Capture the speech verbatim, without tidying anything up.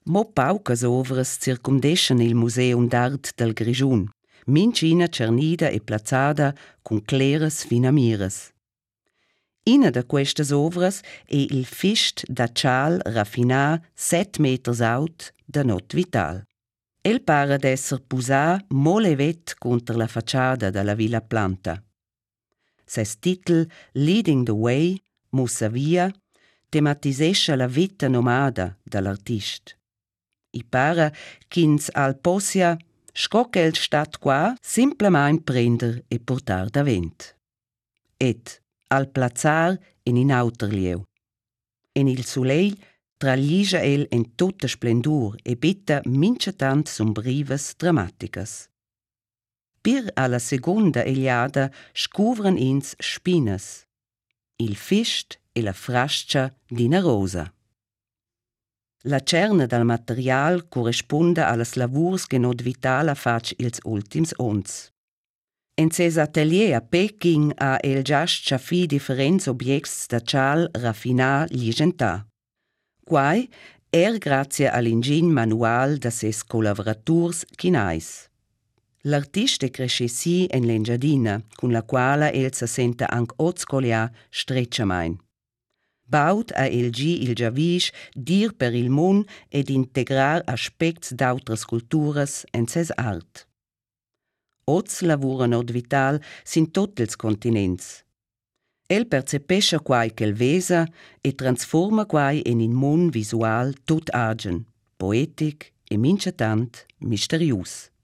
Mo paucas ovras circumdeschan il Museum d'Art del Grischun, mincina cernida e plazzada con cleras finamiras. Ina da questas ovras è il fist da cial raffinà set meters aut da Not Vital. El para d'esser pusà molevet contra la facciada della Villa Planta. Ses titel Leading the Way, Mussa Via, tematisescha la vita nomada dall'artist. I para ch'ins al possia sco ch'el stat qua semplamaing prender e portar da vent. Et al plazzar en in auter lieu. En il soleil tragligia el en tutta splendur e betta minchatant sombrivas dramaticas. Per alla seconda eliada scuvran ins spinas, il fist e la frascia d'ina rosa. La cerna dal material corresponda allas lavurs che Not Vitala fac ils ultims ons. En ses atelier a Peking ha el già schaffì differents objects da cial raffinà ligentà. Quai er grazie all'ingegn manual da ses collaboraturs chinais. L'artista cresce sì en l'engiadina, con la quale el se senta anche ozcolia strecciamain. Baut a el gi il giavisch dir per il mun ed integrar aspects d'autras culturas en ses art. Oz lavura Not Vital sin tot ils continents. El percepescha quai ch'el vesa e transforma quai en in mun visual tut agen, poetic e minchatant misterius.